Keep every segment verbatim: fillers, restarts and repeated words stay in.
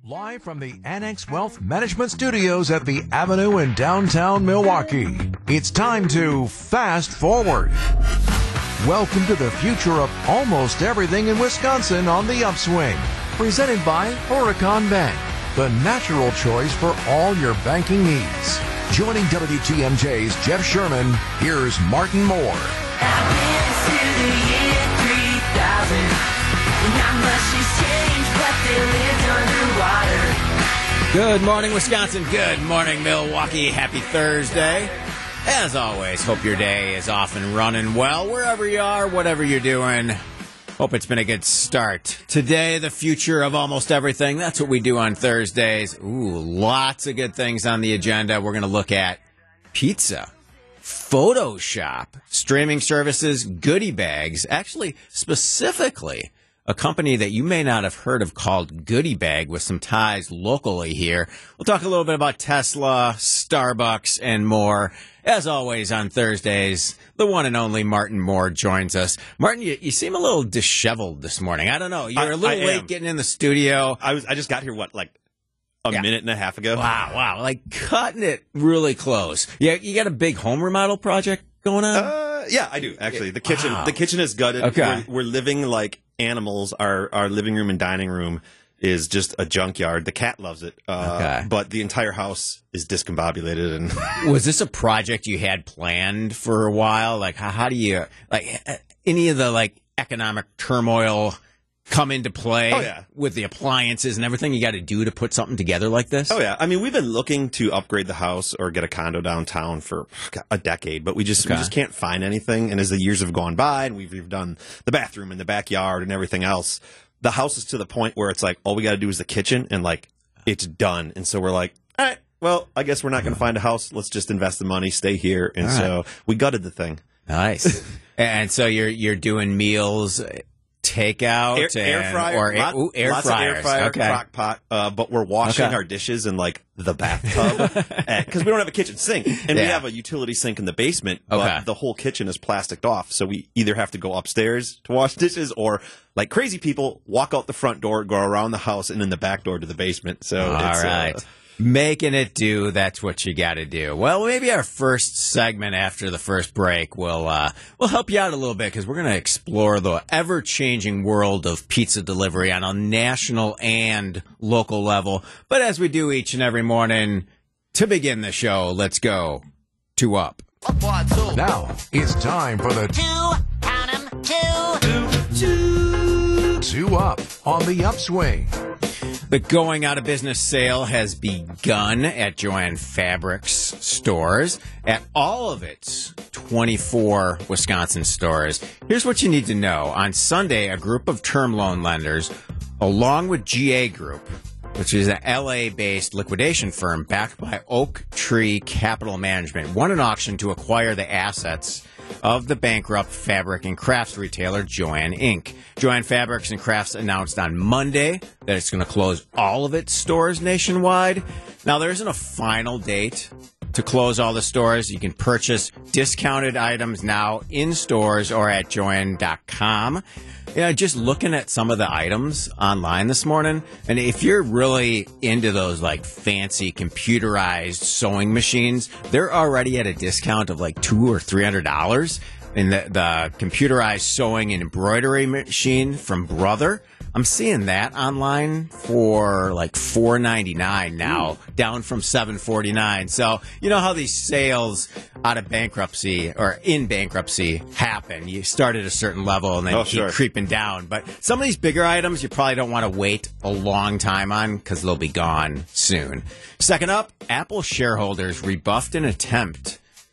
Live from the Annex Wealth Management Studios at the Avenue in downtown Milwaukee, it's time to fast forward. Welcome to the future of almost everything in Wisconsin on the upswing. Presented by Horicon Bank, the natural choice for all your banking needs. Joining W T M J's Jeff Sherman, here's Martin Moore. I've been to the year three thousand. Not much has changed, but they lived underwater. Good morning, Wisconsin. Good morning, Milwaukee. Happy Thursday. As always, hope your day is off and running well, wherever you are, whatever you're doing. Hope it's been a good start. Today, the future of almost everything. That's what we do on Thursdays. Ooh, lots of good things on the agenda. We're going to look at pizza, Photoshop, streaming services, goodie bags. Actually, specifically, a company that you may not have heard of called Goodie Bag with some ties locally here. We'll talk a little bit about Tesla, Starbucks, and more. As always on Thursdays, the one and only Martin Moore joins us. Martin, you, you seem a little disheveled this morning. I don't know. You're I, a little I late am. getting in the studio. I was. I just got here, what, like a Yeah. minute and a half ago? Wow, wow. Like cutting it really close. Yeah, you got a big home remodel project going on? Uh, yeah, I do, actually. The kitchen Wow. the kitchen is gutted. Okay. We're, we're living like animals. Our our living room and dining room is just a junkyard. The cat loves it. Uh, Okay. But the entire house is discombobulated. And Was this a project you had planned for a while? Like, how, how do you, like, uh, any of the, like, economic turmoil come into play Oh, yeah. with the appliances and everything you got to do to put something together like this? Oh, yeah. I mean, we've been looking to upgrade the house or get a condo downtown for a decade, but we just Okay. we just can't find anything. And as the years have gone by and we've, we've done the bathroom and the backyard and everything else, the house is to the point where it's like all we got to do is the kitchen and, like, it's done. And so we're like, all right, well, I guess we're not going to find a house. Let's just invest the money, stay here. And All so we gutted the thing. Nice. And so you're you're doing meals, takeout, Air, air and- fryer, or air, lot- ooh, air lots fryers. of air fryer, Okay. crock pot, uh, but we're washing Okay. our dishes in like the bathtub because we don't have a kitchen sink, and we Yeah. have a utility sink in the basement, but Okay. the whole kitchen is plasticed off. So we either have to go upstairs to wash dishes, or like crazy people, walk out the front door, go around the house, and in the back door to the basement. So All it's, right. Uh, Making it do, that's what you got to do. Well, maybe our first segment after the first break will uh, will help you out a little bit because we're going to explore the ever-changing world of pizza delivery on a national and local level. But as we do each and every morning, to begin the show, let's go to Up. Now, it's time for the Two, count 'em, two. Two Up on the Upswing. The going out of business sale has begun at Joann Fabrics stores at all of its twenty-four Wisconsin stores. Here's what you need to know. On Sunday, a group of term loan lenders, along with G A Group, which is an L A-based liquidation firm backed by Oak Tree Capital Management, won an auction to acquire the assets of the bankrupt fabric and crafts retailer Joann Incorporated. Joann Fabrics and Crafts announced on Monday that it's going to close all of its stores nationwide. Now, there isn't a final date to close all the stores. You can purchase discounted items now in stores or at joann dot com. You know, just looking at some of the items online this morning, and if you're really into those like fancy computerized sewing machines, they're already at a discount of like two or three hundred dollars. And the, the computerized sewing and embroidery machine from Brother, I'm seeing that online for like four ninety-nine now, down from seven forty-nine. So you know how these sales out of bankruptcy or in bankruptcy happen. You start at a certain level and then Oh, you keep sure. creeping down. But some of these bigger items you probably don't want to wait a long time on because they'll be gone soon. Second up, Apple shareholders rebuffed an attempt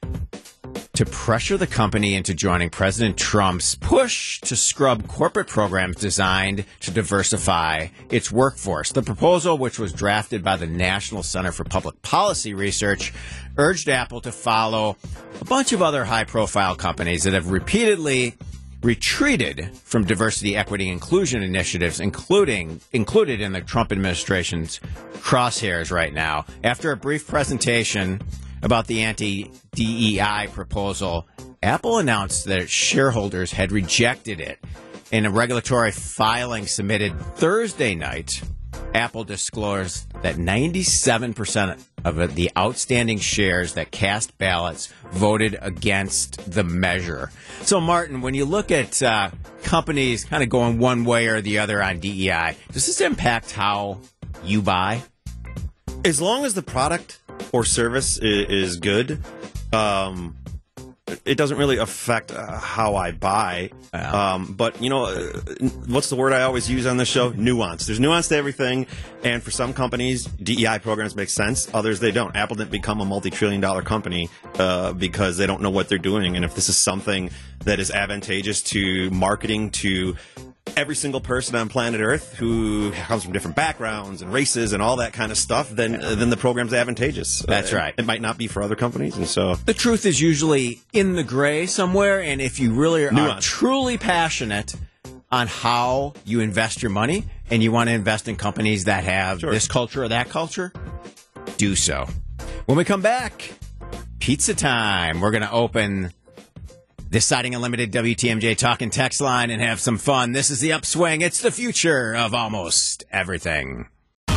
to pressure the company into joining President Trump's push to scrub corporate programs designed to diversify its workforce. The proposal, which was drafted by the National Center for Public Policy Research, urged Apple to follow a bunch of other high-profile companies that have repeatedly retreated from diversity, equity, inclusion initiatives, including included in the Trump administration's crosshairs right now. After a brief presentation about the anti-D E I proposal, Apple announced that its shareholders had rejected it in a regulatory filing submitted Thursday night Apple disclosed that ninety-seven percent of it, the outstanding shares that cast ballots voted against the measure. So, Martin, when you look at uh, companies kind of going one way or the other on D E I, does this impact how you buy? As long as the product or service is, is good, um, it doesn't really affect uh, how I buy. Yeah. Um, but, you know, uh, what's the word I always use on this show? Nuance. There's nuance to everything. And for some companies, D E I programs make sense. Others, they don't. Apple didn't become a multi-trillion dollar company uh, because they don't know what they're doing. And if this is something that is advantageous to marketing to every single person on planet Earth who comes from different backgrounds and races and all that kind of stuff, then uh, then the program's advantageous. That's Uh, right. It might not be for other companies, and so The truth is usually in the gray somewhere, and if you really are Nuance. truly passionate on how you invest your money and you want to invest in companies that have Sure. this culture or that culture, do so. When we come back, pizza time. We're going to open this Siding Unlimited W T M J talk and text line and have some fun. This is the upswing. It's the future of almost everything.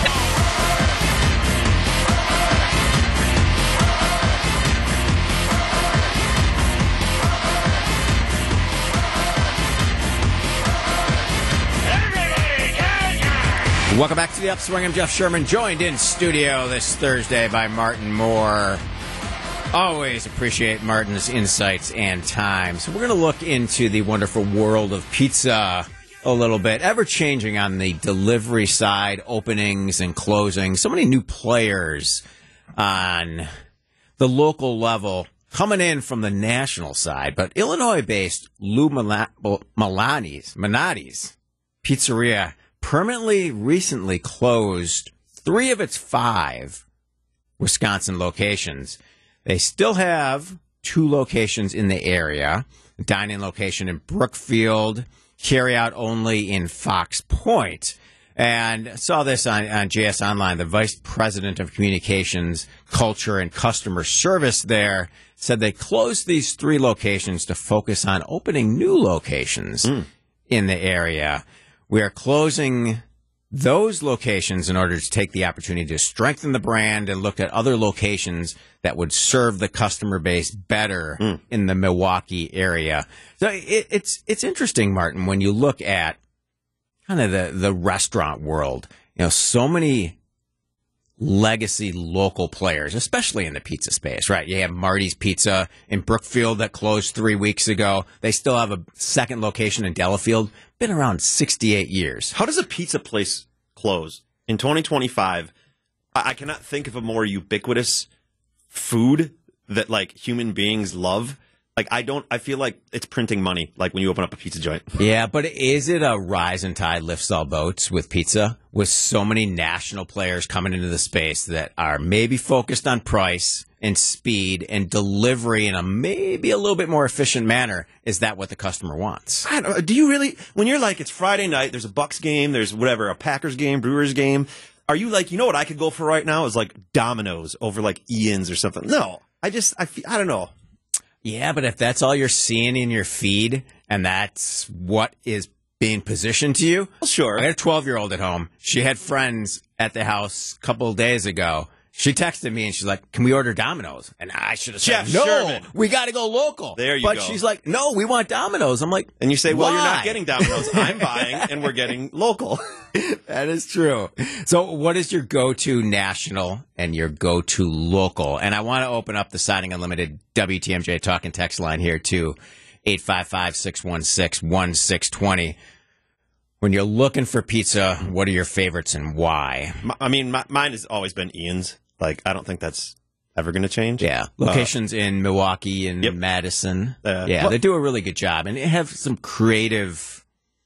Welcome back to the Upswing. I'm Jeff Sherman, joined in studio this Thursday by Martin Moore. Always appreciate Martin's insights and time. So we're going to look into the wonderful world of pizza a little bit. Ever changing on the delivery side, openings and closings. So many new players on the local level coming in from the national side. But Illinois-based Lou Mala- Malani's, Manati's Pizzeria permanently recently closed three of its five Wisconsin locations. They still have two locations in the area, a dining location in Brookfield, carry out only in Fox Point. And I saw this on, on J S Online. The vice president of communications, culture, and customer service there said they closed these three locations to focus on opening new locations mm. in the area. We are closing those locations in order to take the opportunity to strengthen the brand and look at other locations that would serve the customer base better mm. in the Milwaukee area. So it, it's it's interesting, Martin, when you look at kind of the, the restaurant world. You know, so many legacy local players, especially in the pizza space, right? You have Marty's Pizza in Brookfield that closed three weeks ago. They still have a second location in Delafield. Been around sixty-eight years. How does a pizza place close in twenty twenty-five? I, I cannot think of a more ubiquitous food that like human beings love. Like I don't. I feel like it's printing money. Like when you open up a pizza joint. Yeah, but is it a rise and tide lifts all boats with pizza? With so many national players coming into the space that are maybe focused on price and speed and delivery in a maybe a little bit more efficient manner. Is that what the customer wants? I don't, do you really? When you're like, it's Friday night. There's a Bucks game. There's whatever, a Packers game, Brewers game. Are you like, you know what I could go for right now is like Domino's over like Ian's or something? No, I just I feel, I don't know. Yeah, but if that's all you're seeing in your feed and that's what is being positioned to you, Well, sure. I got a twelve-year-old at home. She had friends at the house a couple of days ago. She texted me and she's like, "Can we order Domino's?" And I should have said, Jeff "No, Sherman. we got to go local." There you but go. But she's like, "No, we want Domino's." I'm like, And you say, well, Why? you're not getting Domino's. I'm buying, and we're getting local. That is true. So what is your go-to national and your go-to local? And I want to open up the Siding Unlimited W T M J talk and text line here to eight five five, six one six, one six two zero. When you're looking for pizza, what are your favorites and why? My, I mean, my, mine has always been Ian's. Like, I don't think that's ever going to change. Yeah. Locations uh, in Milwaukee and yep. Madison. Uh, yeah, well, they do a really good job. And they have some creative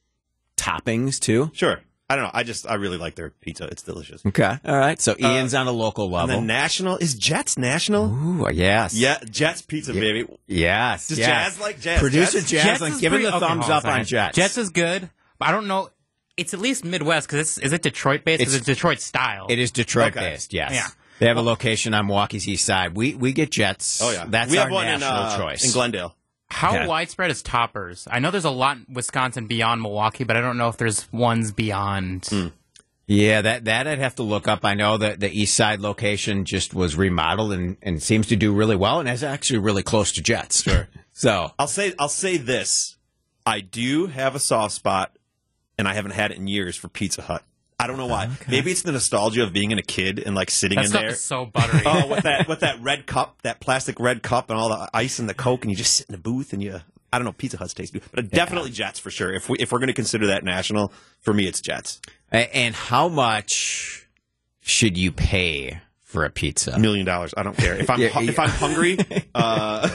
toppings, too. Sure. I don't know. I just, I really like their pizza. It's delicious. Okay. All right. So Ian's uh, on a local level. And then national. Is Jets national? Ooh, yes. Yeah. Jets pizza, yeah. baby. Yes. Does yes. Jazz like Jazz? Producer Jets? Jazz, Jets like is giving pretty, the okay, thumbs hold up on. on Jets. Jets is good. But I don't know. It's at least Midwest because it's, is it Detroit based? Because it's Detroit style. It is Detroit okay. based, yes. Yeah. They have a location on Milwaukee's east side. We we get Jets. Oh, yeah. That's we our have one national in, uh, choice. in Glendale. How Yeah. widespread is Toppers? I know there's a lot in Wisconsin beyond Milwaukee, but I don't know if there's ones beyond. Mm. Yeah, that, that I'd have to look up. I know that the East Side location just was remodeled and, and seems to do really well and is actually really close to Jets. Sure. So I'll say I'll say this. I do have a soft spot, and I haven't had it in years, for Pizza Hut. I don't know why. Okay. Maybe it's the nostalgia of being in a kid and like sitting That in stuff there. is so buttery. Oh, with that with that red cup, that plastic red cup, and all the ice and the Coke, and you just sit in the booth and you. I don't know. Pizza Hut's tasty, but definitely Jets for sure. If we if we're going to consider that national, for me, it's Jets. A- And how much should you pay for a pizza? A million dollars. I don't care. If I'm Yeah, hu- if yeah. I'm hungry, uh,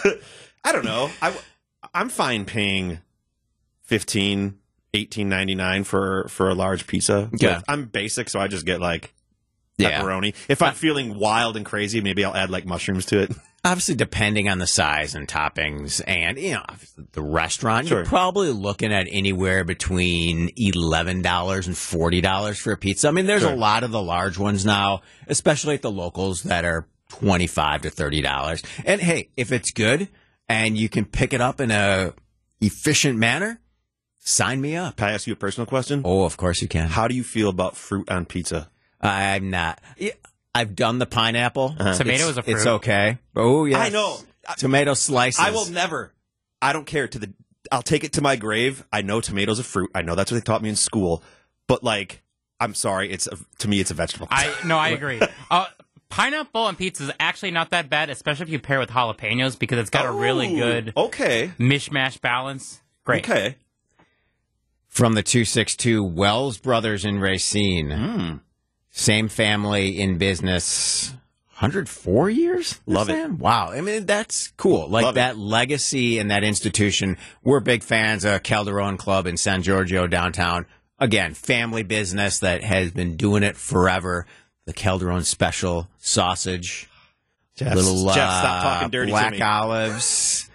I don't know. I I'm fine paying fifteen, eighteen ninety nine for for a large pizza. Yeah. But I'm basic, so I just get like Yeah. pepperoni. If I'm feeling wild and crazy, maybe I'll add like mushrooms to it. Obviously, depending on the size and toppings and, you know, the restaurant, Sure. you're probably looking at anywhere between eleven dollars and forty dollars for a pizza. I mean, there's Sure. a lot of the large ones now, especially at the locals, that are twenty-five to thirty dollars. And hey, if it's good and you can pick it up in a efficient manner, sign me up. Can I ask you a personal question? Oh, of course you can. How do you feel about fruit on pizza? I'm not. yeah, I've done the pineapple. Tomato It's- is a fruit. It's okay. Oh, yeah. I know. Tomato slices. I will never. I don't care. To the, I'll take it to my grave. I know tomatoes are fruit. I know that's what they taught me in school. But like, I'm sorry. It's a, to me, it's a vegetable. I no, I agree. Uh, pineapple on pizza is actually not that bad, especially if you pair it with jalapenos because it's got a really Oh, good Okay. mishmash balance. Great. Okay. From the two six two, Wells Brothers in Racine. Mm. Same family in business. one hundred four years? Love They're it. saying? Wow. I mean, that's cool. Like Love it. that legacy and that institution. We're big fans of Calderon Club in San Giorgio downtown. Again, family business that has been doing it forever. The Calderon Special sausage. Jeff, little Jeff, uh, stop talking dirty black to me. olives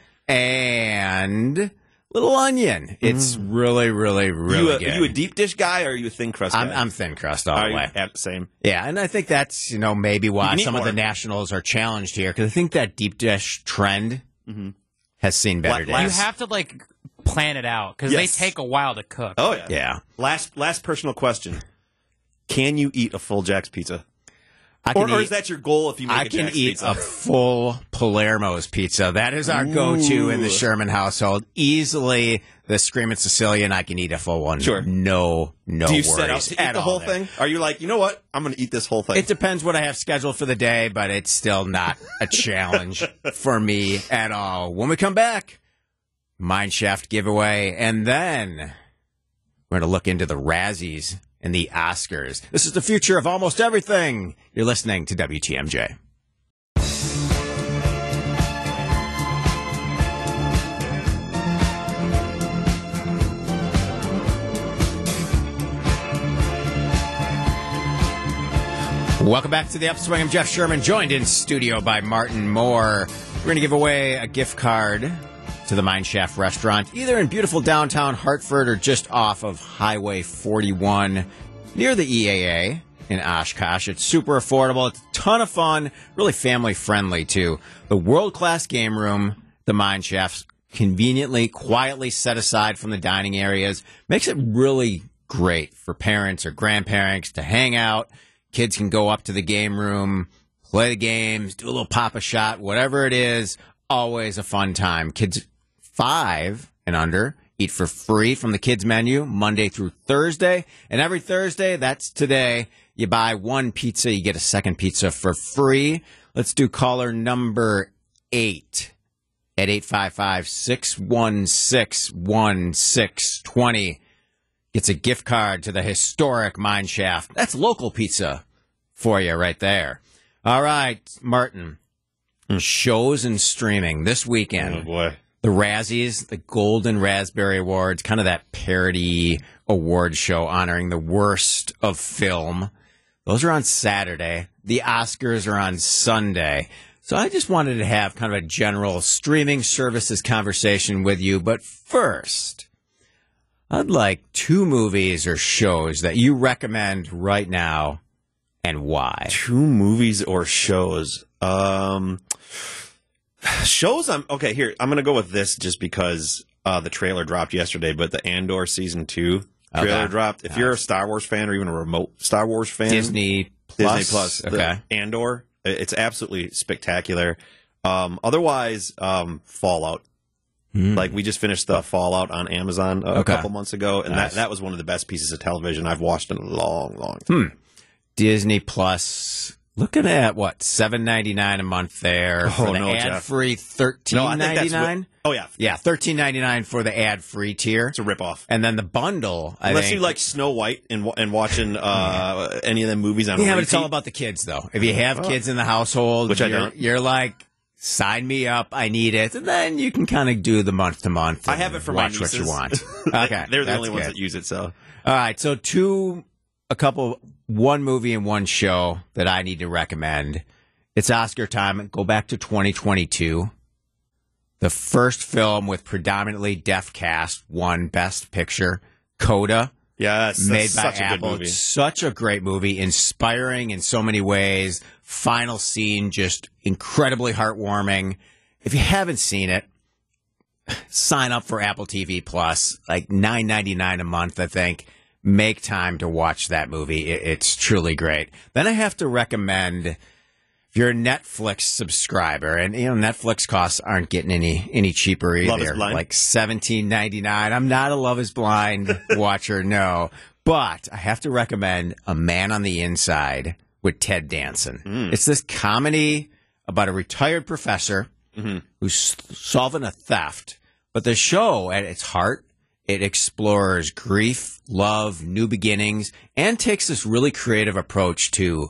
and little onion. It's really, really, really you a, good. Are you a deep dish guy or are you a thin crust I'm, guy? I'm thin crust all Are the you way. at the same? Yeah, and I think that's, you know, maybe You why can eat some of more. the nationals are challenged here because I think that deep dish trend has seen better La- You days. have to like plan it out because Yes. they take a while to cook. Oh yeah. Yeah. Last last personal question: can you eat a full Jack's pizza, I can or, or eat, is that your goal if you make I a can Jack's eat pizza? a full Palermo's pizza. That is our go-to in the Ooh. Sherman household. Easily the Screaming Sicilian, I can eat a full one. Sure. No, no Do you worries set out to eat at the all whole there. thing? Are you like, you know what? I'm going to eat this whole thing. It depends what I have scheduled for the day, but it's still not a challenge for me at all. When we come back, Mineshaft giveaway, and then we're going to look into the Razzies and the Oscars. This is the future of almost everything. You're listening to W T M J. Welcome back to the Upswing. I'm Jeff Sherman, joined in studio by Martin Moore. We're going to give away a gift card to the Mineshaft restaurant, either in beautiful downtown Hartford or just off of Highway forty-one near the E A A in Oshkosh. It's super affordable. It's a ton of fun, really family friendly too. The world-class game room, the Mineshaft, conveniently, quietly set aside from the dining areas, makes it really great for parents or grandparents to hang out. Kids can go up to the game room, play the games, do a little pop a shot, whatever it is. Always a fun time. Kids five and under eat for free from the kids menu Monday through Thursday. And every Thursday, that's today, you buy one pizza, you get a second pizza for free. Let's do caller number eight at eight five five, six one six, one six two zero. Gets a gift card to the historic Mineshaft. That's local pizza for you right there. All right, Martin. Shows and streaming this weekend. oh boy. The Razzies, the Golden Raspberry Awards, kind of that parody award show honoring the worst of film. Those are on Saturday. The Oscars are on Sunday. So I just wanted to have kind of a general streaming services conversation with you. But first, I'd like two movies or shows that you recommend right now and why. Two movies or shows. Um, shows. I'm okay. Here, I'm going to go with this just because uh, the trailer dropped yesterday. But the Andor season two. Trailer Okay. dropped. If Nice. you're a Star Wars fan or even a remote Star Wars fan, Disney Plus. Disney Plus, the Okay. Andor, it's absolutely spectacular. Um, otherwise, um, Fallout. Mm. Like we just finished the Fallout on Amazon a Okay. couple months ago, and Nice. that, that was one of the best pieces of television I've watched in a long, long Hmm. time. Disney Plus. Looking at what seven ninety nine a month there for Oh, the no, ad Jeff. free thirteen No, I think ninety that's nine. what- oh yeah, Yeah, thirteen ninety nine for the ad free tier, it's a ripoff. and then the bundle. I Unless think, you like Snow White and wa- and watching uh, any of them movies on yeah, but it's repeat. all about the kids though. If you have kids in the household, Which I you're, don't. you're like, sign me up. I need it, and then you can kind of do the month to month. I have it for my watch what you nieces. want. Okay, They're the that's only ones good. that use it. So All right, so two, a couple, one movie and one show that I need to recommend. It's Oscar time. Go back to twenty twenty-two. The first film with predominantly deaf cast won Best Picture, Coda, yes, that's made by such a good Apple. movie. It's such a great movie, inspiring in so many ways. Final scene, just incredibly heartwarming. If you haven't seen it, sign up for Apple T V Plus, like nine ninety-nine a month, I think. Make time to watch that movie. It, it's truly great. Then I have to recommend, if you're a Netflix subscriber, and you know Netflix costs aren't getting any any cheaper either. Love is Blind? Like seventeen ninety-nine. I'm not a Love is Blind watcher, no. But I have to recommend A Man on the Inside with Ted Danson. Mm. It's this comedy about a retired professor Mm-hmm. who's solving a theft. But the show, at its heart, it explores grief, love, new beginnings, and takes this really creative approach to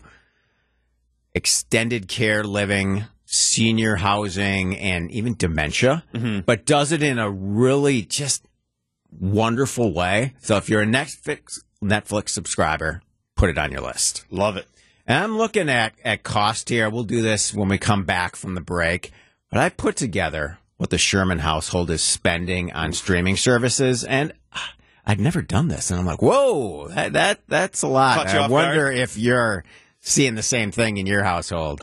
extended care living, senior housing, and even dementia, Mm-hmm. but does it in a really just wonderful way. So if you're a Netflix, Netflix subscriber, put it on your list. Love it. And I'm looking at, at cost here. We'll do this when we come back from the break. But I put together what the Sherman household is spending on streaming services, and ah, I'd never done this. And I'm like, whoa, that, that that's a lot. Caught you I off wonder guard? if you're seeing the same thing in your household.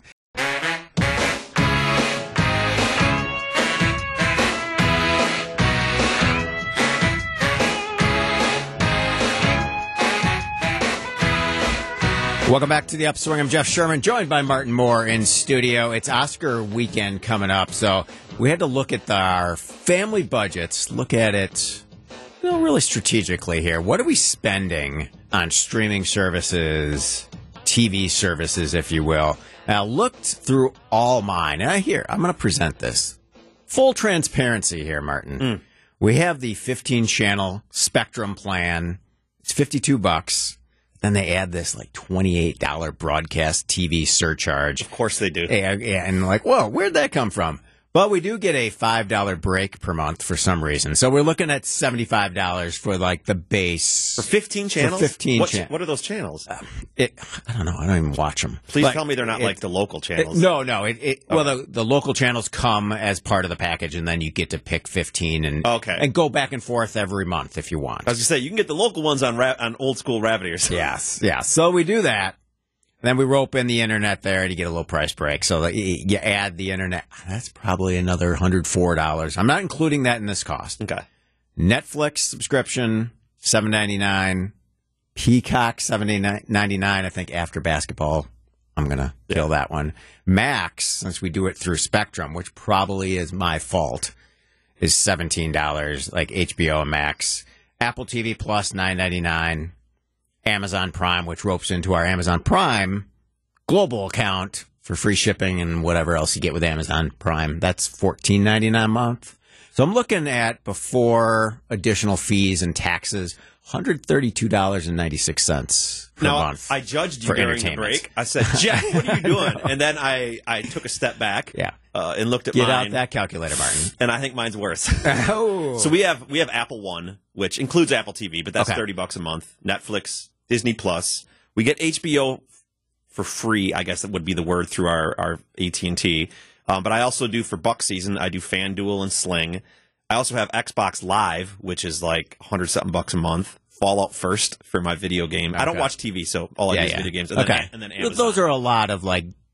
Welcome back to the Upswing. I'm Jeff Sherman, joined by Martin Moore in studio. It's Oscar weekend coming up, so we had to look at the, our family budgets, look at it you know, really strategically here. What are we spending on streaming services, T V services, if you will? And I looked through all mine, and I hear I'm going to present this. Full transparency here, Martin. Mm. We have the fifteen channel Spectrum plan. It's fifty-two bucks. Then they add this like twenty-eight dollars broadcast T V surcharge. Of course they do. Yeah, yeah, and like, whoa, where'd that come from? But we do get a five dollars break per month for some reason. So we're looking at seventy-five dollars for like the base. For fifteen channels? fifteen what, chan- what are those channels? It, I don't know. I don't even watch them. Please tell me they're not like the local channels. No, no. It, it, Well, the, the local channels come as part of the package, and then you get to pick fifteen and Okay. and go back and forth every month if you want. I was going to say, you can get the local ones on ra- on old school rabbit ears. Yes, yeah. So we do that. Then we rope in the internet there, and you get a little price break. So that you you add the internet. That's probably another one hundred four dollars. I'm not including that in this cost. Okay. Netflix subscription, seven ninety-nine. Peacock, seven ninety-nine. I think after basketball, I'm going to kill that one. Max, since we do it through Spectrum, which probably is my fault, is seventeen dollars, like H B O Max. Apple T V Plus, nine ninety-nine. Amazon Prime, which ropes into our Amazon Prime global account for free shipping and whatever else you get with Amazon Prime. That's fourteen ninety-nine a month. So I'm looking at, before additional fees and taxes, one hundred thirty-two dollars and ninety-six cents per Now, month. I judged you for during the entertainment. break. I said, Jeff, what are you doing? And then I, I took a step back Yeah. uh, and looked at Get mine. out that calculator, Martin. And I think mine's worse. Oh. So we have we have Apple One, which includes Apple T V, but that's Okay. thirty bucks a month. Netflix, Disney Plus. We get H B O for free. I guess that would be the word through our our A T and T. Um, but I also do for Buck Season. I do FanDuel and Sling. I also have Xbox Live, which is like hundred something bucks a month. Fallout First for my video game. I don't Okay. watch T V, so all I yeah, do is yeah. video games. And okay. Then, and then Th- Amazon. Those are a lot of like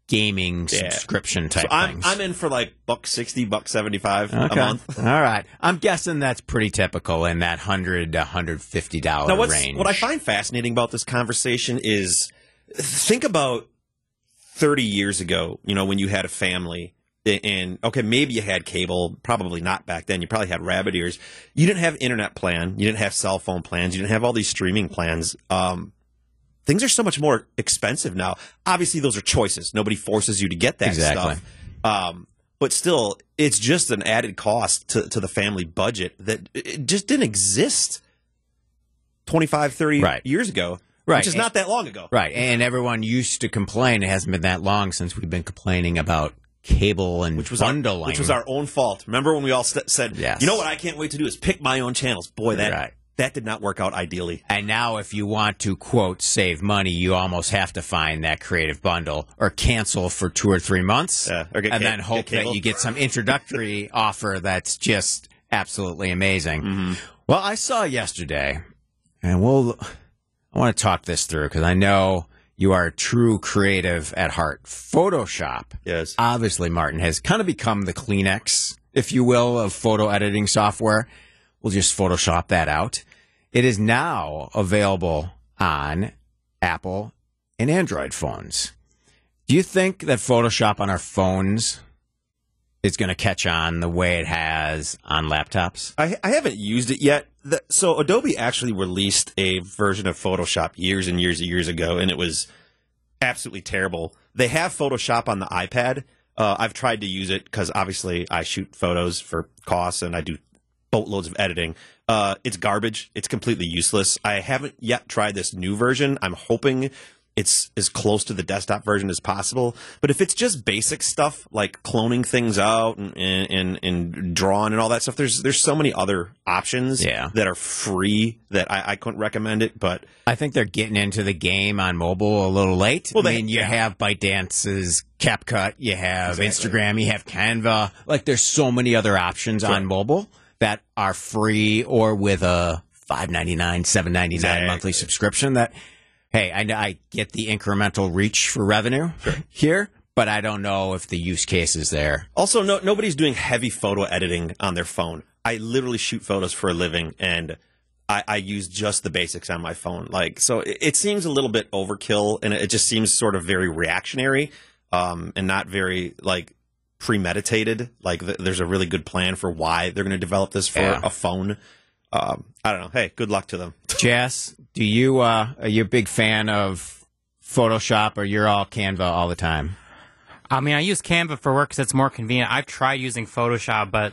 gaming Yeah. subscription type So I'm, things. I'm in for like buck sixty, buck seventy-five a Okay. month. All right. I'm guessing that's pretty typical in that one hundred to one hundred fifty dollars Now, what's, range. what I find fascinating about this conversation is think about thirty years ago, you know, when you had a family and, okay, maybe you had cable, probably not back then. You probably had rabbit ears. You didn't have internet plan. You didn't have cell phone plans. You didn't have all these streaming plans. Um, things are so much more expensive now. Obviously, those are choices. Nobody forces you to get that Exactly. stuff. Um, but still, it's just an added cost to, to the family budget that it just didn't exist twenty-five, thirty Right. years ago, Right. which is not that long ago. Right. And everyone used to complain. It hasn't been that long since we've been complaining about cable and Which was, our, bundling. which was our own fault. Remember when we all st- said, Yes. you know what I can't wait to do is pick my own channels. Boy, that Right. that did not work out ideally. And now, if you want to, quote, save money, you almost have to find that creative bundle or cancel for two or three months Yeah, or get and ca- then hope get cable. that you get some introductory offer that's just absolutely amazing. Mm-hmm. Well, I saw yesterday, and we'll, I want to talk this through because I know you are a true creative at heart. Photoshop, Yes. obviously, Martin, has kind of become the Kleenex, if you will, of photo editing software. We'll just Photoshop that out. It is now available on Apple and Android phones. Do you think that Photoshop on our phones is going to catch on the way it has on laptops? I, I haven't used it yet. The, so Adobe actually released a version of Photoshop years and years and years ago, and it was absolutely terrible. They have Photoshop on the iPad. Uh, I've tried to use it because obviously I shoot photos for costs and I do boatloads of editing. Uh, it's garbage. It's completely useless. I haven't yet tried this new version. I'm hoping it's as close to the desktop version as possible. But if it's just basic stuff like cloning things out and and, and, and drawing and all that stuff, there's there's so many other options Yeah. that are free that I, I couldn't recommend it. But I think they're getting into the game on mobile a little late. Well, I they- mean, you yeah. have ByteDance's CapCut, you have Exactly. Instagram, you have Canva. Like, there's so many other options on mobile that are free or with a five ninety-nine, seven ninety-nine Exactly. monthly subscription that, hey, I, I get the incremental reach for revenue here, but I don't know if the use case is there. also, no, nobody's doing heavy photo editing on their phone. I literally shoot photos for a living, and I, I use just the basics on my phone. Like, so it, it seems a little bit overkill, and it just seems sort of very reactionary, um, and not very like premeditated. Like, th- there's a really good plan for why they're going to develop this for Yeah. a phone. Um, I don't know. Hey, good luck to them. Jess, do you, uh, are you a big fan of Photoshop or you're all Canva all the time? I mean, I use Canva for work because it's more convenient. I've tried using Photoshop, but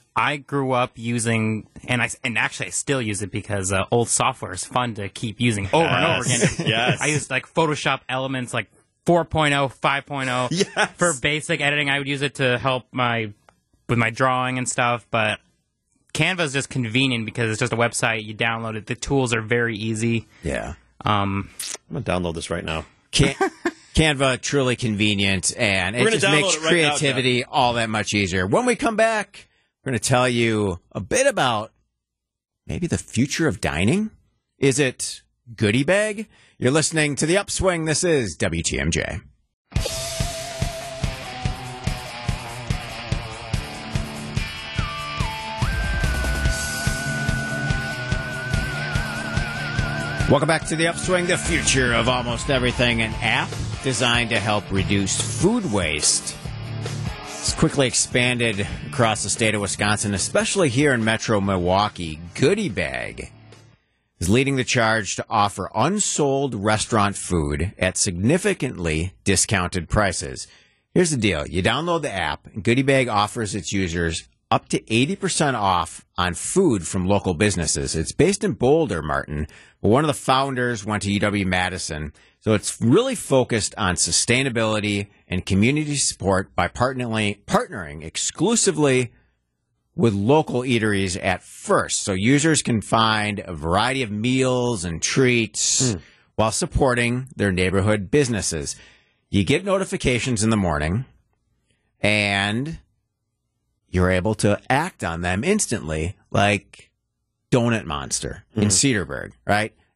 I grew up using, and I and actually I still use it because uh, old software is fun to keep using over and over Yes. again. Yes. I use like Photoshop Elements, like four point oh, five point oh Yes. for basic editing. I would use it to help my with my drawing and stuff, but Canva is just convenient because it's just a website. You download it. The tools are very easy. Yeah. Um, I'm going to download this right now. Can- Canva, truly convenient, and We're it gonna just download makes it right now, creativity all that much easier. When we come back, we're going to tell you a bit about maybe the future of dining. Is it goodie bag? You're listening to The Upswing. This is W T M J. Welcome back to The Upswing, the future of almost everything, an app designed to help reduce food waste. It's quickly expanded across the state of Wisconsin, especially here in Metro Milwaukee. Goodie Bag is leading the charge to offer unsold restaurant food at significantly discounted prices. Here's the deal. You download the app, and Goodie Bag offers its users up to eighty percent off on food from local businesses. It's based in Boulder, Martin, but one of the founders went to U W-Madison. So it's really focused on sustainability and community support by partnering, partnering exclusively with local eateries at first. So users can find a variety of meals and treats Mm. while supporting their neighborhood businesses. You get notifications in the morning, and you're able to act on them instantly, like Donut Monster in Cedarburg, right?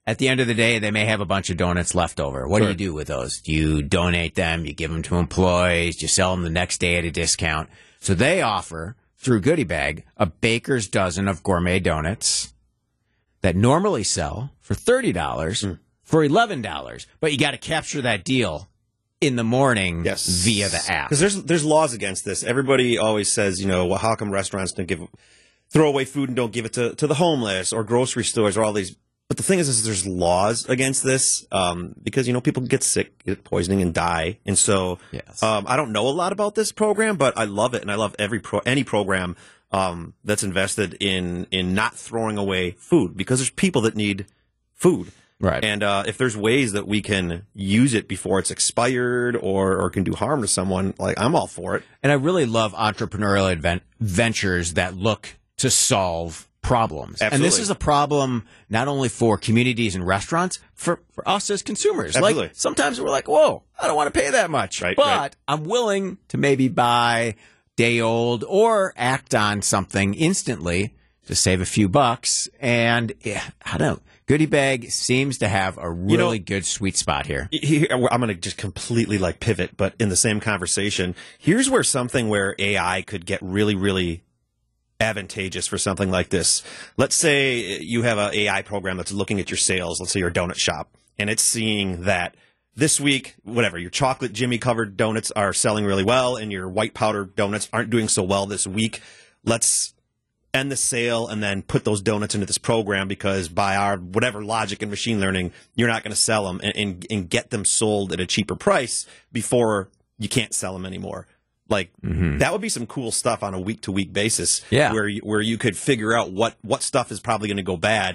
at the end of the day, they may have a bunch of donuts left over. What Sure. do you do with those? Do you donate them? You give them to employees? Do you sell them the next day at a discount? So they offer, through Goodie Bag, a baker's dozen of gourmet donuts that normally sell for thirty dollars Mm. for eleven dollars. But you got to capture that deal in the morning Yes. via the app. Because there's there's laws against this. Everybody always says, you know, well, how come restaurants don't give throw away food and don't give it to, to the homeless or grocery stores or all these. But the thing is, is there's laws against this um, because, you know, people get sick, get poisoning and die. And so Yes. um, I don't know a lot about this program, but I love it. And I love every pro- any program um, that's invested in in not throwing away food because there's people that need food. Right. And uh, if there's ways that we can use it before it's expired or, or can do harm to someone, like I'm all for it. And I really love entrepreneurial advent- ventures that look to solve problems. And this Absolutely. is a problem not only for communities and restaurants, for, for us as consumers. Absolutely. Like sometimes we're like, whoa, I don't want to pay that much. Right, but right. I'm I'm willing to maybe buy day old or act on something instantly to save a few bucks. And yeah, I don't know. Goodie Bag seems to have a really know- good sweet spot here. Here, I'm going to just completely like pivot, but in the same conversation, here's where something where A I could get really, really advantageous for something like this. Let's say you have an A I program that's looking at your sales. Let's say you're a donut shop, and it's seeing that this week, whatever, your chocolate Jimmy covered donuts are selling really well, and your white powder donuts aren't doing so well this week. Let's end the sale and then put those donuts into this program because by our whatever logic and machine learning, you're not going to sell them and, and, and get them sold at a cheaper price before you can't sell them anymore. Like that would be some cool stuff on a week to week basis. Yeah. where you, where you could figure out what what stuff is probably going to go bad,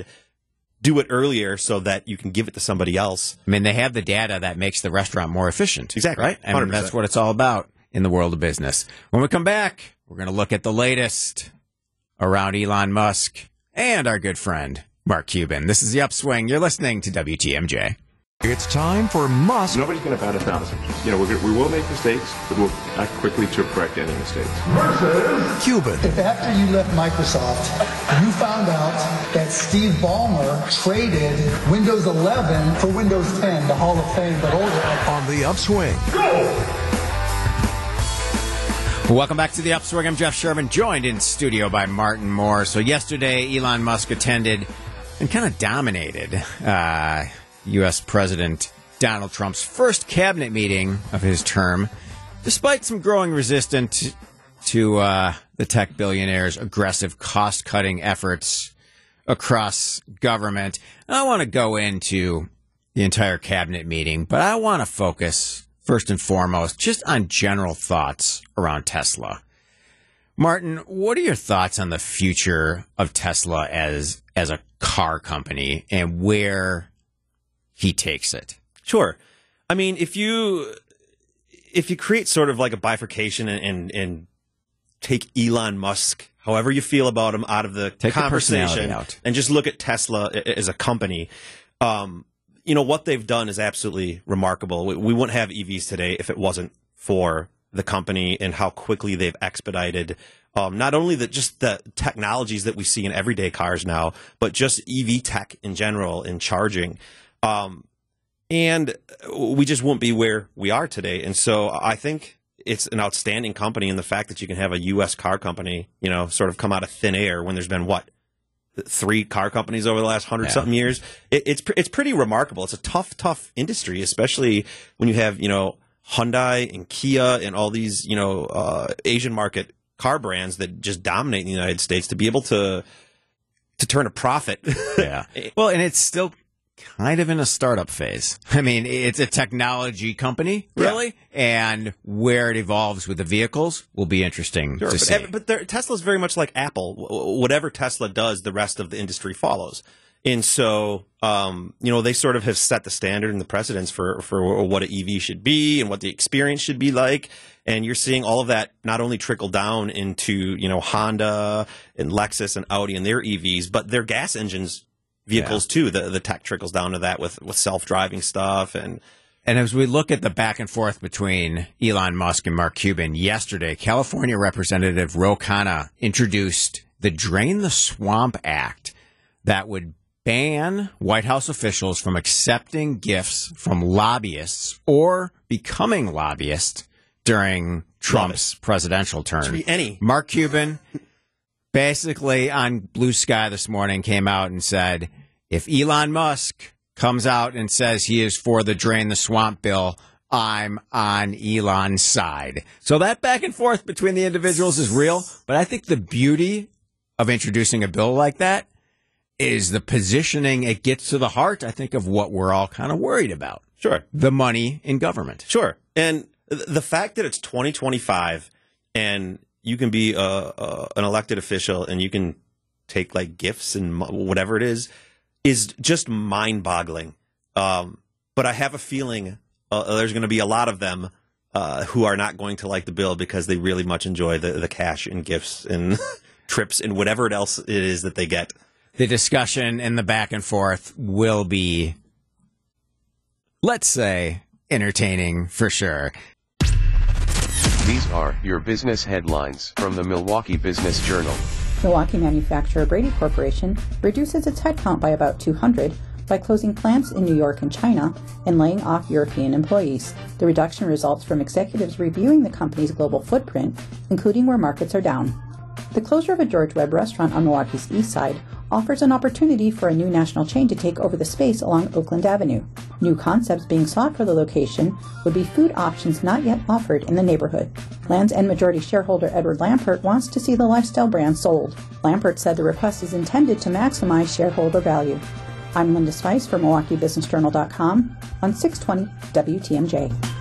do it earlier so that you can give it to somebody else. I mean, they have the data that makes the restaurant more efficient. Exactly. Right? I mean, one hundred percent. that's what it's all about in the world of business. When we come back, we're going to look at the latest around Elon Musk and our good friend, Mark Cuban. This is The Upswing. You're listening to W T M J. It's time for Musk. Nobody's going to bat a thousand. You know, we're, gonna- we will make mistakes, but we'll act quickly to correct any mistakes. Cuban. If after you left Microsoft, you found out that Steve Ballmer traded Windows eleven for Windows ten, the Hall of Fame, but older. On The Upswing. Welcome back to The Upswing. I'm Jeff Sherman, joined in studio by Martin Moore. So yesterday, Elon Musk attended and kind of dominated uh, U S President Donald Trump's first cabinet meeting of his term, despite some growing resistance to uh, the tech billionaire's aggressive cost-cutting efforts across government. I want to go into the entire cabinet meeting, but I want to focus first and foremost just on general thoughts around Tesla. Martin, what are your thoughts on the future of Tesla as as a car company and where he takes it? Sure. I mean, if you if you create sort of like a bifurcation and and, and take Elon Musk, however you feel about him, out of the Take the conversation personality out. and just look at Tesla a- as a company, um, you know, what they've done is absolutely remarkable. We, we wouldn't have E Vs today if it wasn't for the company and how quickly they've expedited um, not only the just the technologies that we see in everyday cars now, but just E V tech in general in charging. Um, and we just won't be where we are today. And so I think it's an outstanding company in the fact that you can have a U S car company, you know, sort of come out of thin air when there's been what? Three car companies over the last hundred Yeah. something years. It, it's pr- it's pretty remarkable. It's a tough, tough industry, especially when you have you know Hyundai and Kia and all these you know uh, Asian market car brands that just dominate in the United States. To be able to to turn a profit, Yeah. Well, and it's still kind of in a startup phase. I mean, it's a technology company, really, and where it evolves with the vehicles will be interesting Sure, to but, see. ev- but there- Tesla's very much like Apple. W- Whatever Tesla does, the rest of the industry follows. And so, um, you know, they sort of have set the standard and the precedence for, for what an E V should be and what the experience should be like. And you're seeing all of that not only trickle down into, you know, Honda and Lexus and Audi and their E Vs, but their gas engines vehicles too. The the tech trickles down to that with, with self-driving stuff and And as we look at the back and forth between Elon Musk and Mark Cuban, yesterday, California Representative Ro Khanna introduced the Drain the Swamp Act that would ban White House officials from accepting gifts from lobbyists or becoming lobbyists during Trump's presidential term. Should be any. Mark Cuban basically on Blue Sky this morning came out and said, if Elon Musk comes out and says he is for the Drain the Swamp bill, I'm on Elon's side. So that back and forth between the individuals is real, but I think the beauty of introducing a bill like that is the positioning. It gets to the heart, I think, of what we're all kind of worried about. Sure. The money in government. Sure. And the fact that it's twenty twenty-five and you can be a, a, an elected official and you can take like gifts and whatever it is, is just mind-boggling. Um, but I have a feeling uh, there's going to be a lot of them uh, who are not going to like the bill because they really much enjoy the, the cash and gifts and trips and whatever else it is that they get. The discussion and the back and forth will be, let's say, entertaining for sure. These are your business headlines from the Milwaukee Business Journal. Milwaukee manufacturer Brady Corporation reduces its headcount by about two hundred by closing plants in New York and China and laying off European employees. The reduction results from executives reviewing the company's global footprint, including where markets are down. The closure of a George Webb restaurant on Milwaukee's east side offers an opportunity for a new national chain to take over the space along Oakland Avenue. New concepts being sought for the location would be food options not yet offered in the neighborhood. Land's End majority shareholder Edward Lampert wants to see the lifestyle brand sold. Lampert said the request is intended to maximize shareholder value. I'm Linda Spice for Milwaukee Business Journal dot com on six twenty W T M J.